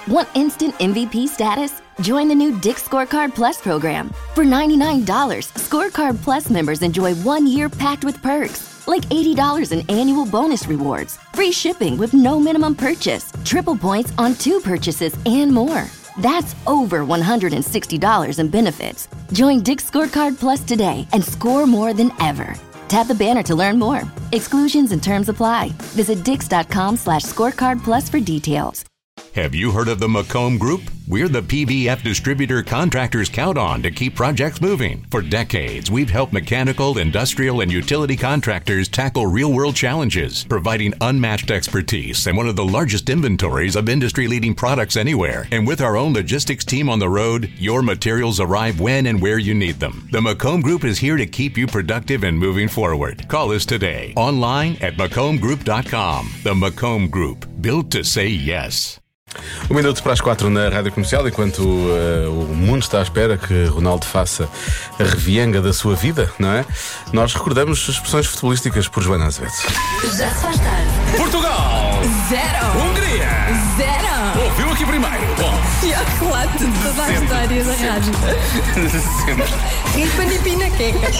Want instant MVP status? Join the new Dick's Scorecard Plus program. For $99, Scorecard Plus members enjoy 1 year packed with perks, like $80 in annual bonus rewards, free shipping with no minimum purchase, triple points on 2 purchases, and more. That's over $160 in benefits. Join Dick's Scorecard Plus today and score more than ever. Tap the banner to learn more. Exclusions and terms apply. Visit dix.com/scorecard plus for details. Have you heard of the McComb Group? We're the PVF distributor contractors count on to keep projects moving. For decades, we've helped mechanical, industrial, and utility contractors tackle real-world challenges, providing unmatched expertise and one of the largest inventories of industry-leading products anywhere. And with our own logistics team on the road, your materials arrive when and where you need them. The McComb Group is here to keep you productive and moving forward. Call us today, online at McCombGroup.com. The McComb Group, built to say yes. 1 minuto para as 4 na Rádio Comercial, enquanto o mundo está à espera que Ronaldo faça a revienga da sua vida, não é? Nós recordamos expressões futebolísticas por Joana Azevedo. Já se faz tarde. Portugal 0. Hungria 0. Ouviu aqui primeiro. Bom, Pior relato de toda a história da rádio. Ripa na queca.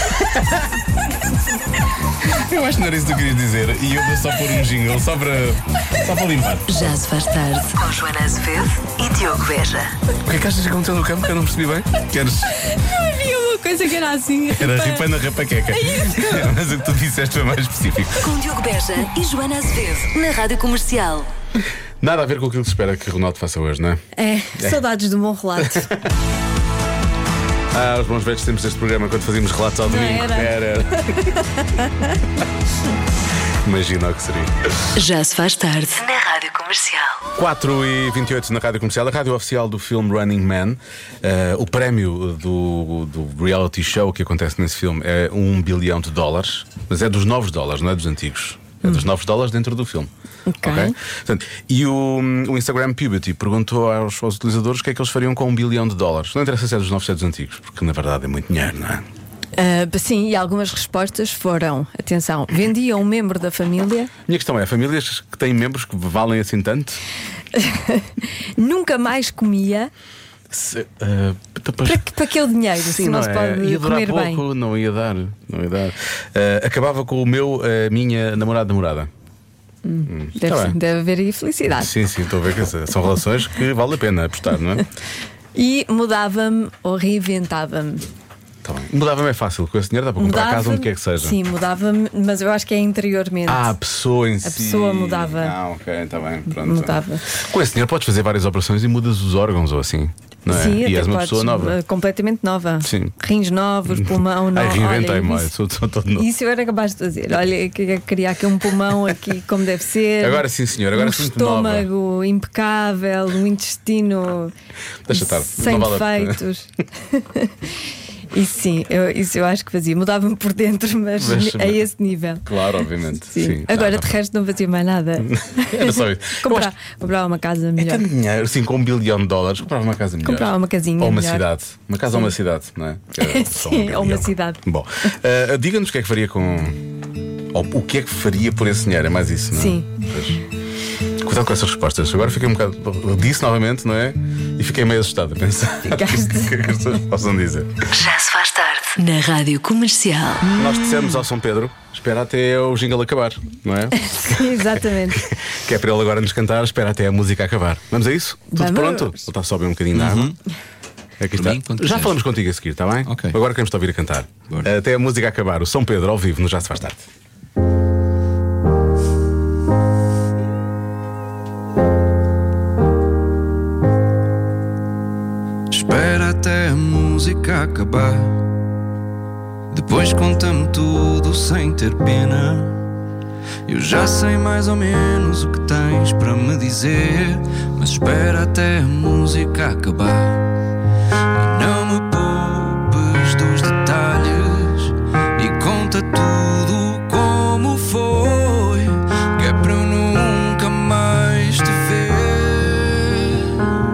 eu acho que não era isso que tu querias dizer. E eu vou só pôr um jingle só para limpar. Já se faz tarde. Com Joana Azevedo e Diogo Beja. O que é que achas que aconteceu no campo que eu não percebi bem? Queres? Havia uma coisa que era assim. Era ripa na rapaqueca. Mas o que tu disseste foi mais específico. Com Diogo Beja e Joana Azevedo na Rádio Comercial. Nada a ver com aquilo que se espera que Ronaldo faça hoje, não é? Saudades do bom relato. Os bons velhos tempos deste programa, quando fazíamos relatos ao domingo. Era. Imagina o que seria. Já se faz tarde na Rádio Comercial. 4h28 na Rádio Comercial, a rádio oficial do filme Running Man. O prémio do reality show que acontece nesse filme é $1 bilhão, mas é dos novos dólares, não é dos antigos. É dos novos dólares dentro do filme. Ok. Portanto, e o Instagram Puberty perguntou aos utilizadores o que é que eles fariam com $1 bilhão. Não interessa se é dos novos ou se é dos antigos, porque na verdade é muito dinheiro, não é? Sim, e algumas respostas foram: atenção, vendia um membro da família. Minha questão é: famílias que têm membros que valem assim tanto? Nunca mais comia. Para aquele dinheiro, sim, se não se pode ia durar comer pouco, bem. Não ia dar. Acabava com a minha namorada. Deve haver aí felicidade. Sim, estou a ver que são relações que vale a pena apostar, não é? E mudava-me ou reinventava-me. Tá bem. Mudava-me é fácil, com esse dinheiro dá para comprar a casa onde quer que seja. Sim, mudava-me, mas eu acho que é interiormente. A pessoa em si. A pessoa mudava. Ok, está bem, pronto. Mudava. Com esse dinheiro podes fazer várias operações e mudas os órgãos ou assim, não é? Sim, e és uma podes, pessoa nova. completamente nova. Sim. Rins novos, pulmão novo. Reinventei-me, sou todo novo. Isso eu era capaz de fazer. Olha, queria aqui um pulmão aqui como deve ser. Agora sim, senhor, agora sinto nova. Um estômago impecável, um intestino sem defeitos. Isso sim, isso eu acho que fazia. Mudava-me por dentro, mas a esse nível. Claro, obviamente. Sim. Agora de resto não fazia mais nada. Era só isso. Comprava uma casa melhor. É tanto dinheiro, assim, com $1 bilhão, comprava uma casa melhor. Comprava uma casinha ou uma melhor. Cidade. Uma casa ou uma cidade, não é? Sim, ou uma cidade. Bom, diga-nos o que é que faria com. Ou o que é que faria por esse dinheiro, é mais isso, não é? Sim. Cuidado com essas respostas. Agora fiquei um bocado. Disse novamente, não é? E fiquei meio assustado a pensar. O que é que as pessoas possam dizer? Já se faz tarde na Rádio Comercial. Nós dissemos ao São Pedro: espera até o jingle acabar, não é? Sim, exatamente. Que é para ele agora nos cantar: espera até a música acabar. Vamos a isso? Tudo Vamos. pronto? Ele está a subir um bocadinho de água. Aqui está. Já falamos contigo a seguir, está bem? Okay. Agora queremos te ouvir a cantar. Até a música acabar. O São Pedro ao vivo no Já se faz tarde. Espera até a música acabar. Depois conta-me tudo sem ter pena. Eu já sei mais ou menos o que tens para me dizer, mas espera até a música acabar. E não me poupes dos detalhes e conta tudo como foi, que é para eu nunca mais te ver.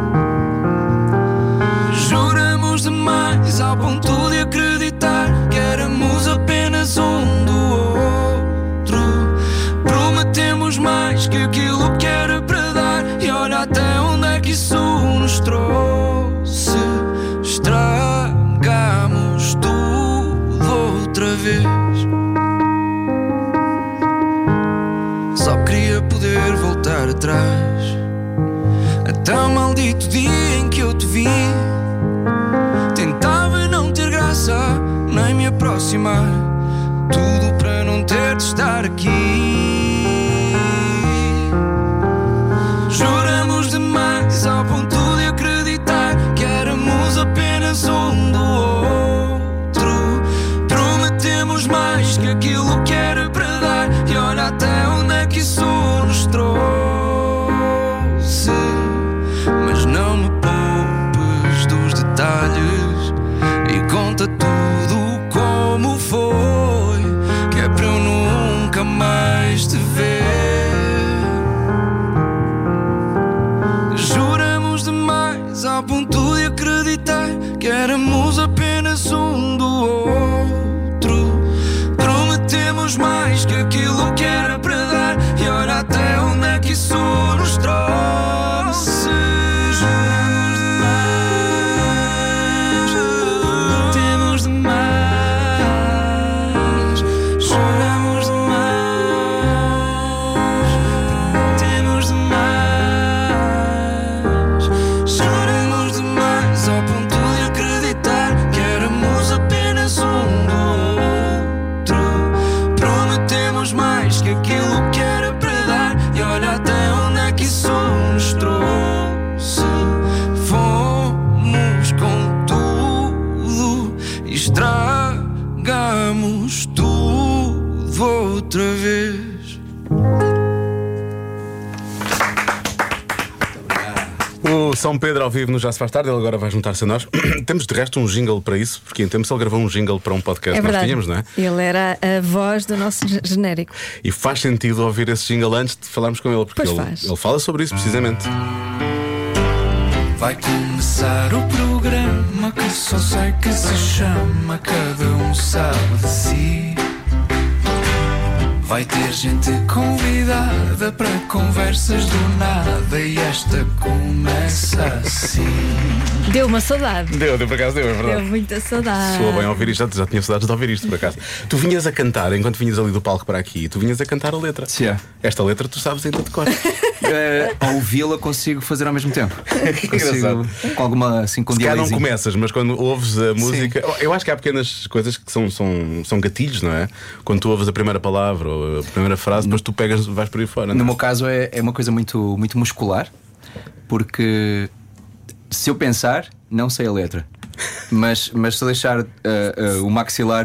Juramos demais ao ponto de acreditar que éramos apenas um do outro. Prometemos mais que aquilo que era para dar, e olha até onde é que trouxe. Estragamos tudo outra vez. Só queria poder voltar atrás, até o maldito dia em que eu te vi. Tentava não ter graça, nem me aproximar, tudo para não ter de estar aqui. Juramos demais ao ponto de acreditar que éramos apenas um do outro. Prometemos mais que aquilo que era para dar, e olha até onde é que isso nos trouxe. Mas não me poupes dos detalhes e conta tudo como foi, que é para eu nunca mais te ver. Juramos demais ao ponto de acreditar que éramos apenas um do outro. Prometemos mais que aquilo que era para dar, e olha até onde é que isso nos trouxe. Juramos demais, prometemos demais. Juramos demais, prometemos demais. Juramos demais ao ponto de acreditar que éramos apenas um do outro. Prometemos mais que aquilo que era para dar, e olha até onde é que isso nos trouxe. Fomos com tudo e estragamos tudo outra vez. O São Pedro ao vivo no Já Se Faz Tarde, ele agora vai juntar-se a nós. Temos de resto um jingle para isso, porque em tempos ele gravou um jingle para um podcast que nós tínhamos, não é? Ele era a voz do nosso genérico. E faz sentido ouvir esse jingle antes de falarmos com ele, porque ele fala sobre isso precisamente. Vai começar o programa que só sei que se chama Cada Um Sabe de Si. Vai ter gente convidada para conversas do nada, e esta começa assim. Deu uma saudade. Deu por acaso, é verdade. Deu muita saudade. Soa bem ouvir isto, já tinha saudades de ouvir isto por acaso. Tu vinhas a cantar, enquanto vinhas ali do palco para aqui, tu vinhas a cantar a letra. Sim. Esta letra tu sabes ainda de cor. Ao ouvi-la consigo fazer ao mesmo tempo. Consigo, com alguma assim, com se calhar não delayzinho. começas, mas quando ouves a música, eu acho que há pequenas coisas que são gatilhos, não é? Quando tu ouves a primeira palavra ou a primeira frase, depois tu pegas, vais por aí fora. No meu caso é uma coisa muito, muito muscular, porque se eu pensar, não sei a letra. Mas se eu deixar o maxilar,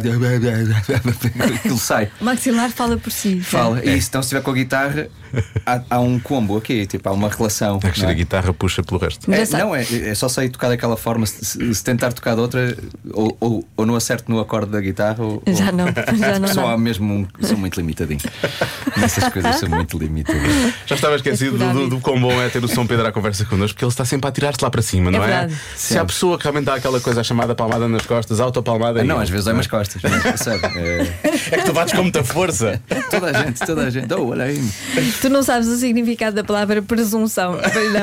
aquilo sai. O maxilar fala por si. Fala. E se então se estiver com a guitarra, há um combo aqui, tipo, há uma relação. É que a guitarra puxa pelo resto. É só sei tocar daquela forma. Se tentar tocar de outra, ou não acerto no acorde da guitarra, já não. Só mesmo sou muito limitadinho. Nessas coisas sou muito limitadinho. Já estava esquecido do quão bom é ter o São Pedro à conversa connosco, porque ele está sempre a tirar-te lá para cima, não é? Se há pessoa que realmente dá aquela coisa chamada palmada nas costas, autopalmada. Não, às vezes dói umas costas, mas sério. É que tu bates com muita força. Toda a gente. Olha aí. Tu não sabes o significado da palavra presunção.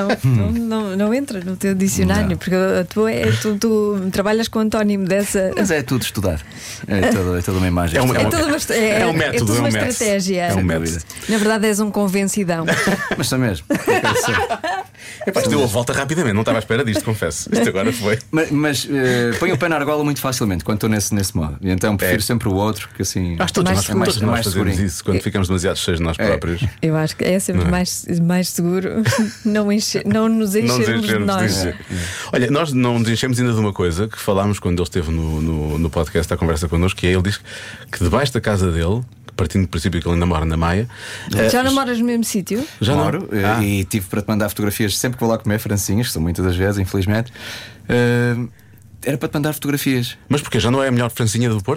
Não entra no teu dicionário, porque a tua tu trabalhas com o antónimo dessa. Mas é tudo estudar. É toda uma imagem. É um método, é uma estratégia. É um método. Na verdade, és um convencidão. Mas sou mesmo. Isto deu a volta rapidamente, não estava à espera disto, confesso. Isto agora foi. Mas ponho o pé na argola muito facilmente quando estou nesse modo. E então prefiro sempre o outro, que assim. Todos nós fazemos isso quando ficamos demasiado cheios de nós próprios. Eu acho que é sempre mais seguro não nos enchermos de nós. Olha, nós não nos enchemos ainda de uma coisa que falámos quando ele esteve no podcast à conversa connosco, que é: ele diz que debaixo da casa dele, partindo do princípio que ele ainda mora na Maia. Já não moras no mesmo sítio? Já moro. E tive para te mandar fotografias sempre que vou lá comer francinhas, que são muitas das vezes, infelizmente. Era para te mandar fotografias. Mas porquê? Já não é a melhor francinha do Porto?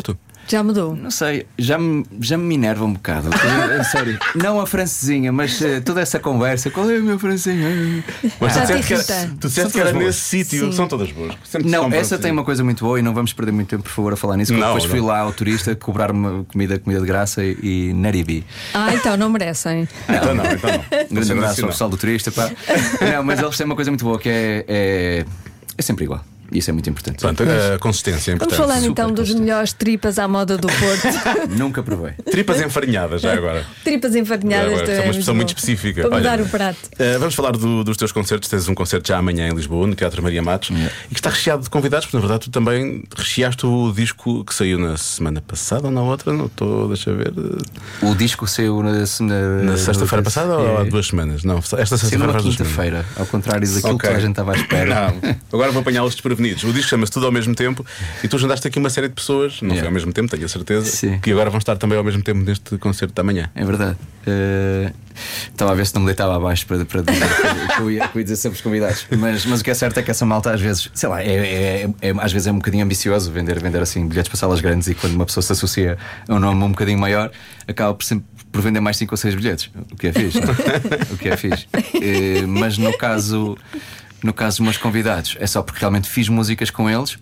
Já mudou? Não sei, já me enerva um bocado. Sério, não a francesinha, mas toda essa conversa. Qual é a minha francesinha? Mas tu disseste que era nesse sítio. São todas boas. Não, essa tem uma coisa muito boa e não vamos perder muito tempo, por favor, a falar nisso. Depois fui lá ao turista cobrar-me comida de graça e naribi. Então não merecem. Então não. Um grande abraço ao pessoal do turista, pá. Não, mas eles têm uma coisa muito boa que é sempre igual. Isso é muito importante. Portanto, a consistência é importante. Vamos falar então dos melhores tripas à moda do Porto. Nunca provei. Tripas enfarinhadas, já agora. Tripas enfarinhadas é uma expressão muito específica. Para mudar o prato. Vamos falar dos teus concertos. Tens um concerto já amanhã em Lisboa, no Teatro Maria Matos, e que está recheado de convidados, porque na verdade tu também recheaste o disco que saiu na semana passada ou na outra, não estou, deixa ver. O disco saiu na sexta-feira passada ou há 2 semanas? Não, esta sexta-feira faz 2 semanas. Quinta-feira, ao contrário daquilo que a gente estava à espera. Não, agora vou apanhá-los desprevenidos. O disco chama-se Tudo ao Mesmo Tempo e tu juntaste aqui uma série de pessoas, não foi ao mesmo tempo, tenho a certeza, que agora vão estar também ao mesmo tempo neste concerto da manhã. É verdade. Estava a ver se não me deitava abaixo para dizer que eu ia dizer sempre os convidados. Mas o que é certo é que essa malta às vezes, sei lá, às vezes é um bocadinho ambicioso vender assim bilhetes para salas grandes, e quando uma pessoa se associa a um nome um bocadinho maior, acaba por vender mais 5 ou 6 bilhetes. O que é fixe, não? O que é fixe. Mas no caso dos meus convidados, é só porque realmente fiz músicas com eles.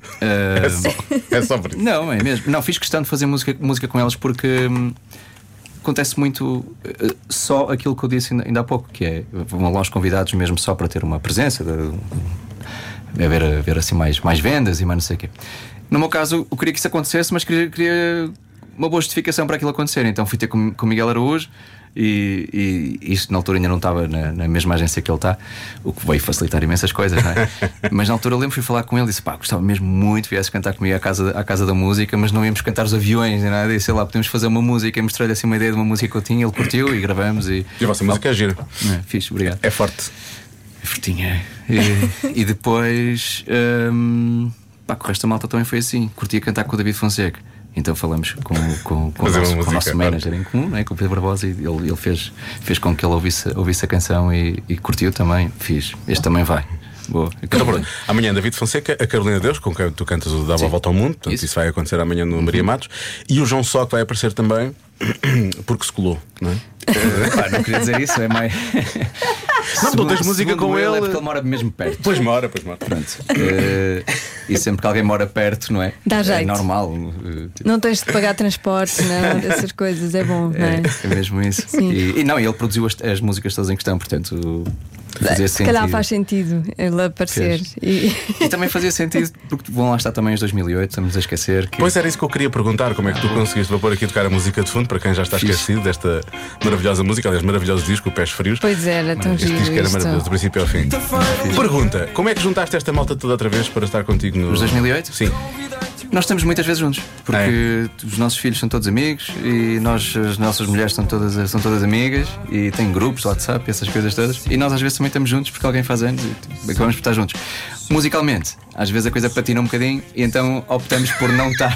É só por isso. Não, é mesmo. Não, fiz questão de fazer música com eles porque acontece muito só aquilo que eu disse ainda há pouco, que é vão lá os convidados mesmo só para ter uma presença, haver assim mais vendas e mais não sei o quê. No meu caso, eu queria que isso acontecesse, mas queria uma boa justificação para aquilo acontecer. Então fui ter com o Miguel Araújo. E isto na altura ainda não estava na mesma agência que ele está, o que veio facilitar imensas coisas, não é? Mas na altura eu lembro, fui falar com ele e disse: pá, gostava mesmo muito que viesse cantar comigo à casa da música, mas não íamos cantar os aviões nem nada. E sei lá, podemos fazer uma música. E mostrei-lhe assim uma ideia de uma música que eu tinha, ele curtiu e gravamos. E a vossa música é gira. Fixe, obrigado. É forte. É fortinha. E depois, com o resto da malta também foi assim. Curtia cantar com o David Fonseca. Então falamos com o nosso manager em comum, não é? Com o Pedro Barbosa, e ele fez com que ele ouvisse a canção e curtiu também. Fiz. Este também vai. Boa. Então, pronto. Amanhã David Fonseca, a Carolina Deus, com quem tu cantas o Dava a Volta ao Mundo. Portanto, isso vai acontecer amanhã no Maria Matos. E o João Só, que vai aparecer também, porque se colou, não é? Não queria dizer isso, é mais. Não tens música com ele. É porque ele mora mesmo perto. Pois mora. Pronto. E sempre que alguém mora perto, não é? Dá jeito. É normal. Não tens de pagar transporte, não, dessas coisas, é bom, não é? É mesmo isso. E ele produziu as músicas todas em questão, portanto. Se calhar faz sentido ele aparecer. E também fazia sentido porque vão lá estar também os 2008, estamos a esquecer que... Pois era isso que eu queria perguntar. Como é que tu conseguiste pôr aqui tocar a música de fundo para quem já está esquecido desta maravilhosa música, aliás, maravilhoso disco, o Pés Frios. Pois era, tão giro. Este disco era maravilhoso, do princípio ao fim. Pergunta: como é que juntaste esta malta toda outra vez para estar contigo no... Os 2008? Sim. Nós estamos muitas vezes juntos, porque os nossos filhos são todos amigos e as nossas mulheres são todas amigas, e tem grupos de WhatsApp, essas coisas todas. E nós às vezes também estamos juntos porque alguém faz anos e acabamos por estar juntos. Musicalmente, às vezes a coisa patina um bocadinho e então optamos por não estar.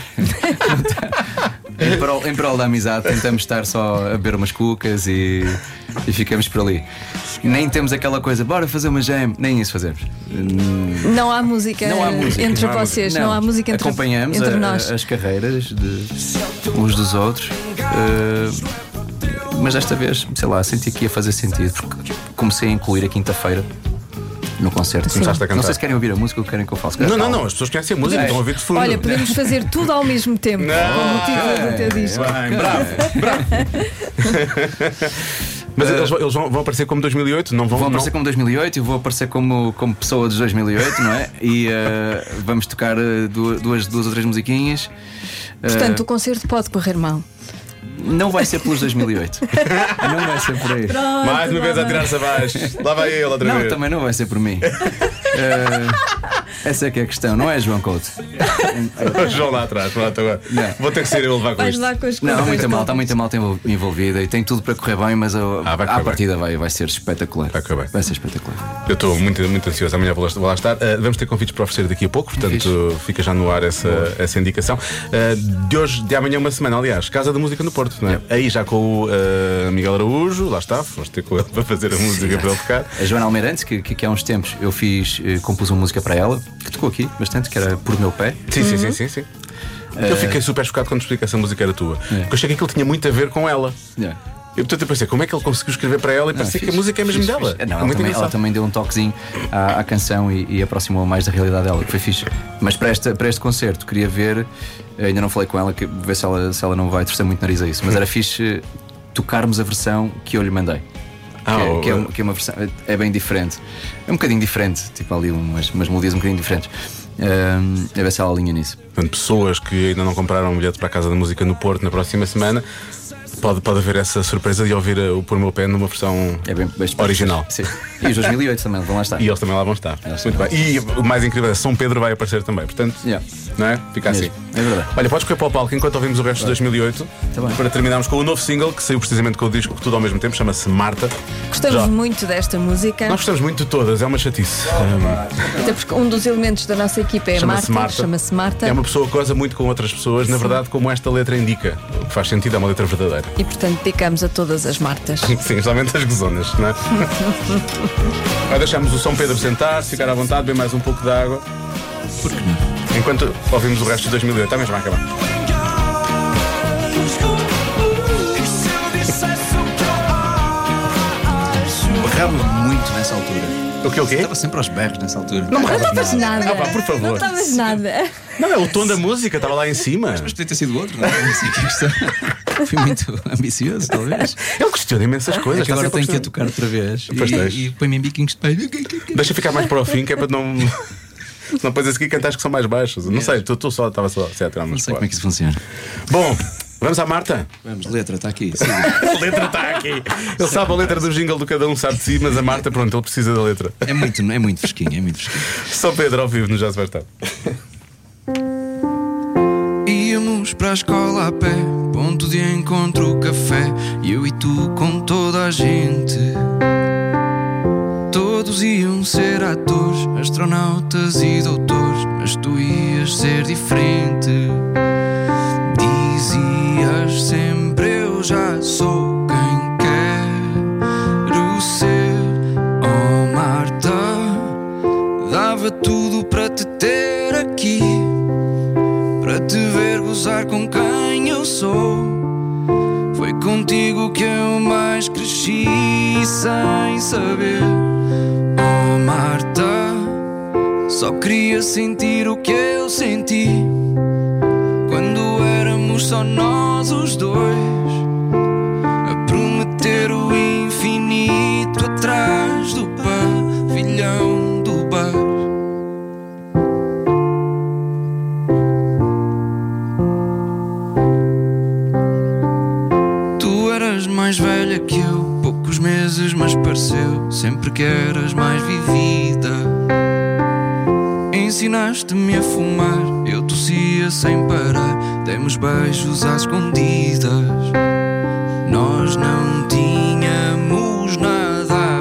Em prol da amizade, tentamos estar só a beber umas cucas e ficamos por ali. Nem temos aquela coisa, bora fazer uma jam, nem isso fazemos. Não há música entre vocês, não há música entre acompanhamos nós. As carreiras de uns dos outros, mas desta vez, sei lá, senti que ia fazer sentido, porque comecei a incluir a quinta-feira no concerto. Começaste a cantar. Não sei se querem ouvir a música ou querem que eu faça. Não, as pessoas conhecem a música, estão a ouvir de fundo. Olha, podemos fazer tudo ao mesmo tempo, com o motivo do teu disco. Bravo. Mas eles vão aparecer como 2008? Não vão aparecer como 2008 e vou aparecer como pessoa de 2008, não é? E vamos tocar duas ou três musiquinhas. Portanto, o concerto pode correr mal. Não vai ser pelos 2008. Não vai ser por aí. Pronto, mais uma vez a tirar-se abaixo. Lá vai ele outra vez. Não, também não vai ser por mim. Essa é que é a questão, não é, João Couto? O João lá atrás, pronto, agora. Não. Vou ter que ser eu levar com isto. Não, está muita malta envolvida e tem tudo para correr bem, mas a partida vai ser espetacular. Vai ser espetacular. Eu estou muito, muito ansioso. Amanhã vou lá estar. Vamos ter convites para oferecer daqui a pouco, portanto fica já no ar essa indicação. De amanhã uma semana, aliás, Casa da Música no Porto, não é? Aí já com o Miguel Araújo, lá está, vamos ter com ele para fazer a música para ele tocar. A Joana Almeirantes, que há uns tempos eu compus uma música para ela, que tocou aqui bastante, que era Por Meu Pé. Sim. Eu fiquei super chocado quando expliquei que essa música era tua. Porque eu achei que aquilo tinha muito a ver com ela. E portanto eu pensei, como é que ele conseguiu escrever para ela e parecia que a música é mesmo dela? Ela também deu um toquezinho à canção e aproximou mais da realidade dela, que foi fixe. Mas para este concerto queria ver, ainda não falei com ela, ver se ela não vai torcer muito nariz a isso, mas era fixe tocarmos a versão que eu lhe mandei. Que é uma versão, é bem diferente. É um bocadinho diferente, tipo ali umas melodias um bocadinho diferentes. A ver se ela alinha nisso. Portanto, pessoas que ainda não compraram um bilhete para a Casa da Música no Porto na próxima semana, pode haver essa surpresa de ouvir o Por Meu Pé numa versão original. Sim. E os 2008 também vão lá estar. E eles também lá vão estar. Muito bem. E o mais incrível é São Pedro vai aparecer também. Portanto, não é? Fica assim. É verdade. Olha, podes correr para o palco enquanto ouvimos o resto de 2008 para terminarmos com o novo single que saiu precisamente com o disco Tudo ao Mesmo Tempo, chama-se Marta. Gostamos muito desta música. Nós gostamos muito de todas, é uma chatice. Até porque um dos elementos da nossa equipa é chama-se Marta. É uma pessoa que goza muito com outras pessoas, na verdade, como esta letra indica. O que faz sentido, é uma letra verdadeira. E portanto picamos a todas as Martas. Sim, somente as gozonas, não é? Vai deixamos o São Pedro sentar-se, ficar à vontade, beber mais um pouco de água. Por que não? Enquanto ouvimos o resto de 2008, está mesmo a acabar. Berrava muito nessa altura. O quê? Estava sempre aos berros nessa altura. Não estavas nada. Não, por favor. Não estavas nada. Não, é o tom da música, estava lá em cima. Mas podia ter sido outro, não é? Fui muito ambicioso, talvez. Ele questiona imensas coisas. É que agora tenho que tocar outra vez. E põe-me em biquinhos de peito. Deixa ficar mais para o fim, que é para não. Não depois a seguir cantares que são mais baixos. Não sei, estava só a tirar umas. Não sei como é que isso funciona. Bom, vamos à Marta? Vamos, letra, está aqui. A letra está aqui. Ele sabe a letra do jingle do Cada Um Sabe de Si, mas a Marta, pronto, ele precisa da letra. É muito fresquinho, é muito fresquinho. São Pedro ao vivo, no Já Se Vai Estar. Íamos para a escola a pé, ponto de encontro, café, eu e tu com toda a gente. Todos iam ser atores, astronautas e doutores, mas tu ias ser diferente. Dizias sempre eu já sou quem quero ser. Oh Marta, dava tudo para te ter aqui, para te ver gozar com quem eu sou. Foi contigo que eu mais cresci sem saber. Oh Marta, só queria sentir o que eu senti quando éramos só nós os dois, a prometer o infinito atrás do pavilhão do bar. Tu eras mais velha que eu, poucos meses, mas pareceu sempre que eras mais vivida. Ensinaste-me a fumar, eu tossia sem parar, demos beijos às escondidas. Nós não tínhamos nada a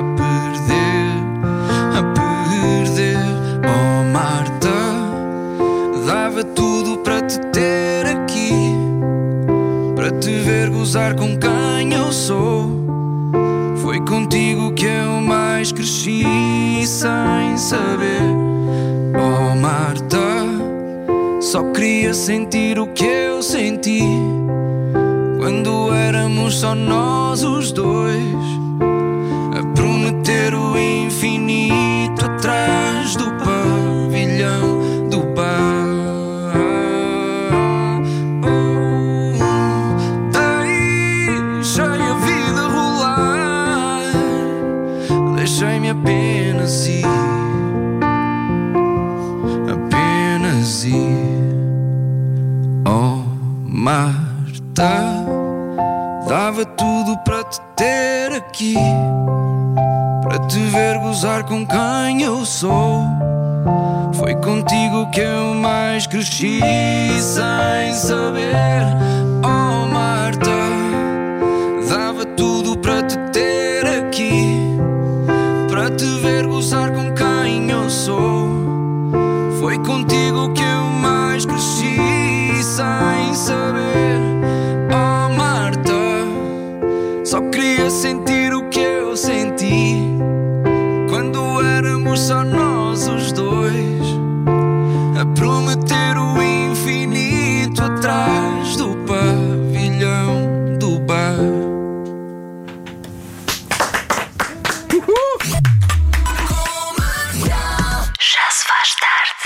perder. Oh Marta, dava tudo para te ter aqui, para te ver gozar com quem eu sou. Foi contigo que eu mais cresci sem saber. Oh Marta, só queria sentir o que eu senti quando éramos só nós os dois, a prometer o infinito atrás do pavilhão do bar. Deixei-me apenas ir, apenas ir. Oh Marta, dava tudo para te ter aqui, para te ver gozar com quem eu sou. Foi contigo que eu mais cresci sem saber. Oh Marta, dava tudo para te ter aqui, para te ver gozar com quem eu sou. Foi contigo que eu mais cresci sem saber. Oh Marta, só queria sentir o que eu senti quando éramos só nós os dois, a prometer o infinito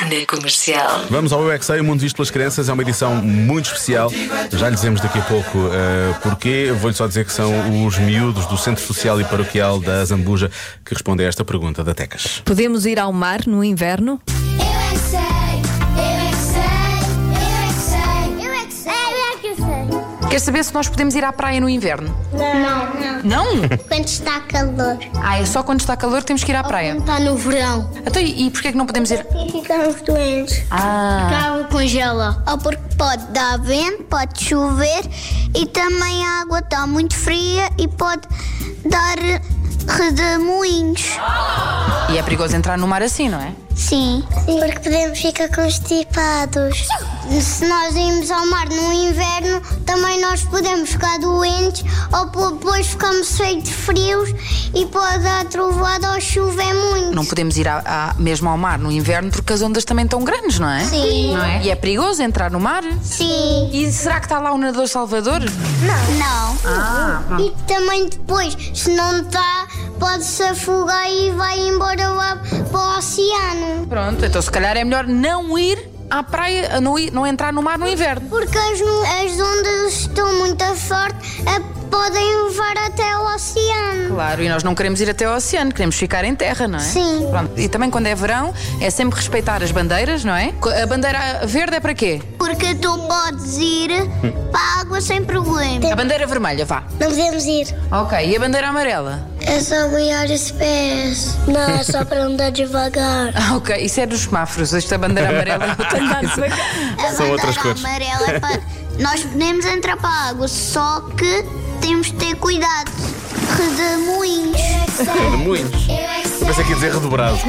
na Comercial. Vamos ao Eu é que Sei, o mundo visto pelas crianças. É uma edição muito especial. Já lhe dizemos daqui a pouco porquê. Vou-lhe só dizer que são os miúdos do Centro Social e Paroquial da Zambuja que respondem a esta pergunta da Tecas. Podemos ir ao mar no inverno? Eu é que sei, eu é que sei, eu é que sei, eu é que sei, eu é que sei. Quer saber se nós podemos ir à praia no inverno? Não. Não? Quando está calor. É só quando está calor que temos que ir à praia. Quando está no verão. Então, e porquê é que não podemos ir? E ficamos doentes. Ah, A água congela. Ou porque pode dar vento, pode chover e também a água está muito fria e pode dar redemoinhos. e é perigoso entrar no mar assim, não é? Sim, porque podemos ficar constipados. Se nós irmos ao mar no inverno, também nós podemos ficar doentes ou depois ficamos cheios de frios e pode dar trovoada ou chover muito. Não podemos ir mesmo ao mar no inverno porque as ondas também estão grandes, não é? Sim. Não é? E é perigoso entrar no mar? Sim. E será que está lá o nadador Salvador? Não. Ah, E também depois, se não está, pode-se afogar e vai embora lá para o oceano. Pronto, então se calhar é melhor não ir à praia, não entrar no mar no inverno. Porque as ondas estão muito fortes, podem levar até o oceano. Claro, e nós não queremos ir até ao oceano, queremos ficar em terra, não é? Sim. Pronto. E também quando é verão, é sempre respeitar as bandeiras, não é? A bandeira verde é para quê? Porque tu podes ir para a água sem problema. A bandeira vermelha, vá. Não podemos ir. Ok, e a bandeira amarela? É só guiar os pés. Não, é só para andar devagar. Ok, isso é dos semáforos, esta bandeira amarela é outra coisa. São outras cores. A bandeira amarela é para... Nós podemos entrar para a água, só que temos de ter cuidado. Redemoinhos. Redemoinhos. Eu pensei que ia dizer redobrado.